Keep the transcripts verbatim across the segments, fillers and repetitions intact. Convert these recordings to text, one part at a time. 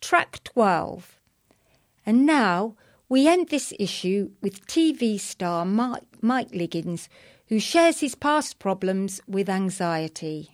track twelve. And now we end this issue with T V star Mike, Mike Liggins, who shares his past problems with anxiety.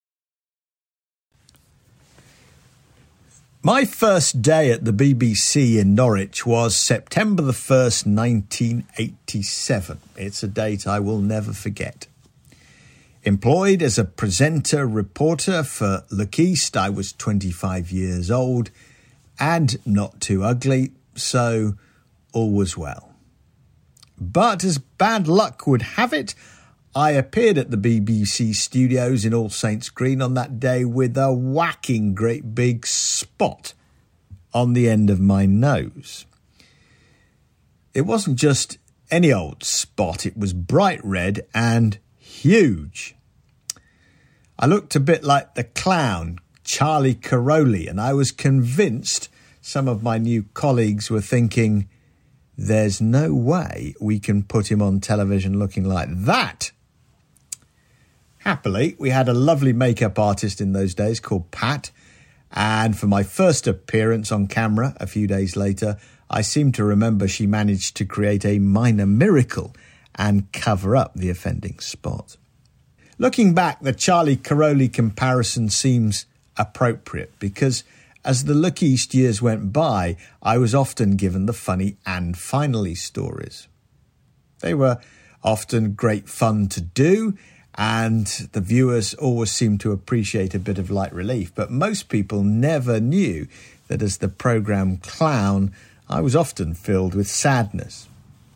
My first day at the B B C in Norwich was September the first, nineteen eighty-seven. It's a date I will never forget. Employed as a presenter reporter for Look East, I was twenty-five years old and not too ugly, so all was well. But as bad luck would have it, I appeared at the B B C studios in All Saints Green on that day with a whacking great big spot on the end of my nose. It wasn't just any old spot, it was bright red and huge. I looked a bit like the clown, Charlie Caroli, and I was convinced some of my new colleagues were thinking, there's no way we can put him on television looking like that. Happily, we had a lovely makeup artist in those days called Pat, and for my first appearance on camera a few days later, I seem to remember she managed to create a minor miracle and cover up the offending spot. Looking back, the Charlie Caroli comparison seems appropriate because as the Look East years went by, I was often given the funny and finally stories. They were often great fun to do, and the viewers always seemed to appreciate a bit of light relief. But most people never knew that as the programme clown, I was often filled with sadness.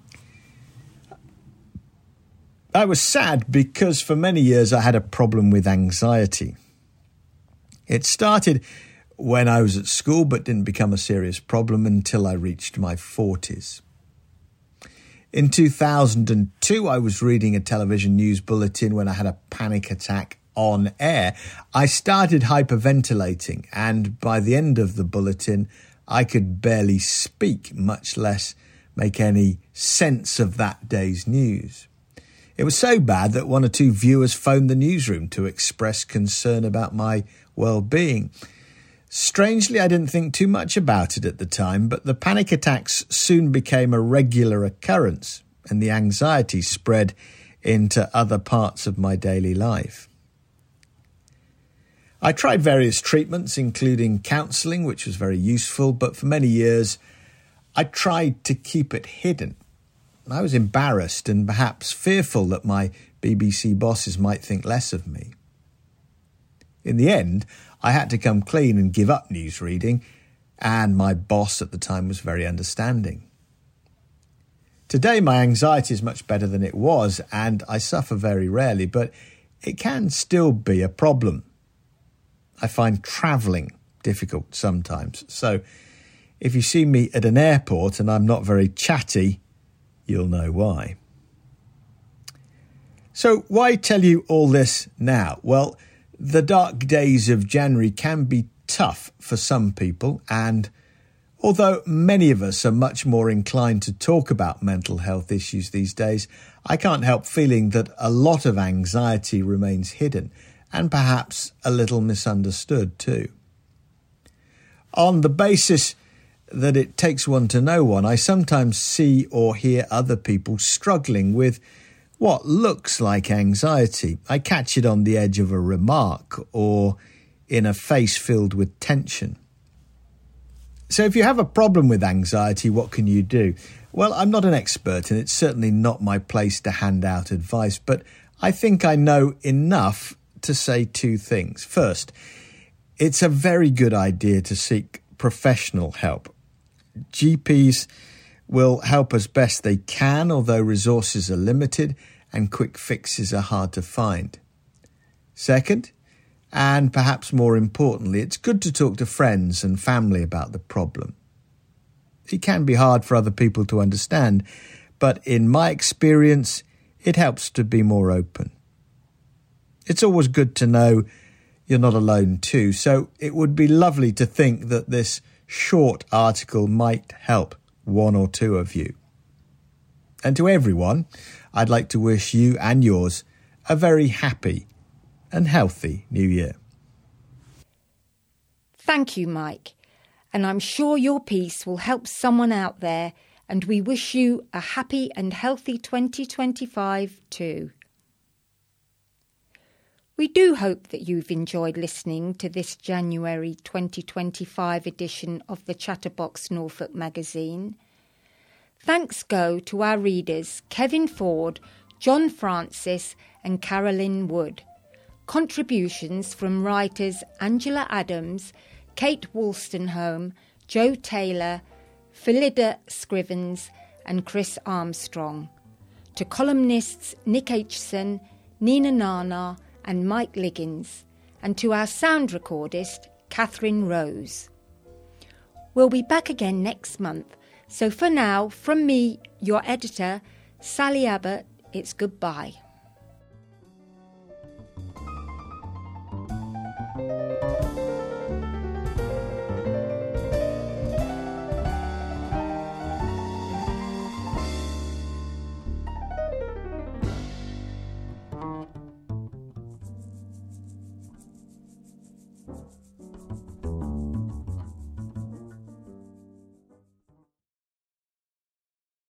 I was sad because for many years I had a problem with anxiety. It started when I was at school but didn't become a serious problem until I reached my forties. In two thousand two, I was reading a television news bulletin when I had a panic attack on air. I started hyperventilating, and by the end of the bulletin, I could barely speak, much less make any sense of that day's news. It was so bad that one or two viewers phoned the newsroom to express concern about my well-being. Strangely, I didn't think too much about it at the time, but the panic attacks soon became a regular occurrence, and the anxiety spread into other parts of my daily life. I tried various treatments, including counselling, which was very useful, but for many years I tried to keep it hidden. I was embarrassed and perhaps fearful that my B B C bosses might think less of me. In the end, I had to come clean and give up newsreading, and my boss at the time was very understanding. Today, my anxiety is much better than it was, and I suffer very rarely, but it can still be a problem. I find travelling difficult sometimes, so if you see me at an airport and I'm not very chatty, you'll know why. So why tell you all this now? Well, the dark days of January can be tough for some people, and although many of us are much more inclined to talk about mental health issues these days, I can't help feeling that a lot of anxiety remains hidden and perhaps a little misunderstood too. On the basis that it takes one to know one, I sometimes see or hear other people struggling with what looks like anxiety. I catch it on the edge of a remark or in a face filled with tension. So if you have a problem with anxiety, what can you do? Well, I'm not an expert, and it's certainly not my place to hand out advice, but I think I know enough to say two things. First, it's a very good idea to seek professional help. G Ps will help as best they can, although resources are limited and quick fixes are hard to find. Second, and perhaps more importantly, it's good to talk to friends and family about the problem. It can be hard for other people to understand, but in my experience, it helps to be more open. It's always good to know you're not alone too, so it would be lovely to think that this short article might help one or two of you. And to everyone, I'd like to wish you and yours a very happy and healthy New Year. Thank you, Mike. and I'm sure your piece will help someone out there, and we wish you a happy and healthy twenty twenty-five too. We do hope that you've enjoyed listening to this January twenty twenty-five edition of the Chatterbox Norfolk magazine. Thanks go to our readers Kevin Ford, John Francis and Carolyn Wood. Contributions from writers Angela Adams, Kate Wolstenholme, Joe Taylor, Philida Scrivens and Chris Armstrong. To columnists Nick Aitchison, Nina Nana and Mike Liggins, and to our sound recordist, Catherine Rose. We'll be back again next month, so for now, from me, your editor, Sally Abbott, it's goodbye.